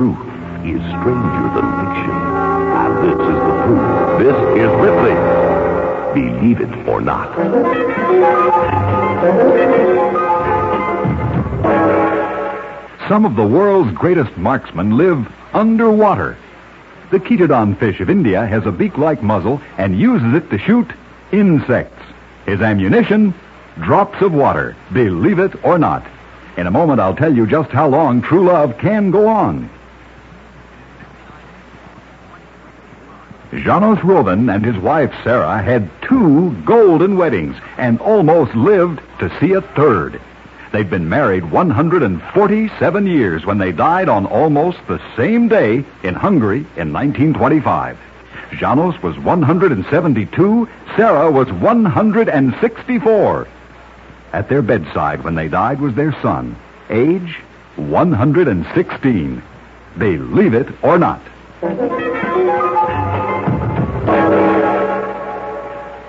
truth is stranger than fiction. And this is the proof. This is Ripley. Believe it or not. Some of the world's greatest marksmen live underwater. The Ketodon fish of India has a beak-like muzzle and uses it to shoot insects. His ammunition, drops of water. Believe it or not. In a moment, I'll tell you just how long true love can go on. Janos Rovin and his wife Sarah had 2 golden weddings and almost lived to see a third. They'd been married 147 years when they died on almost the same day in Hungary in 1925. Janos was 172, Sarah was 164. At their bedside when they died was their son, age 116. Believe it or not.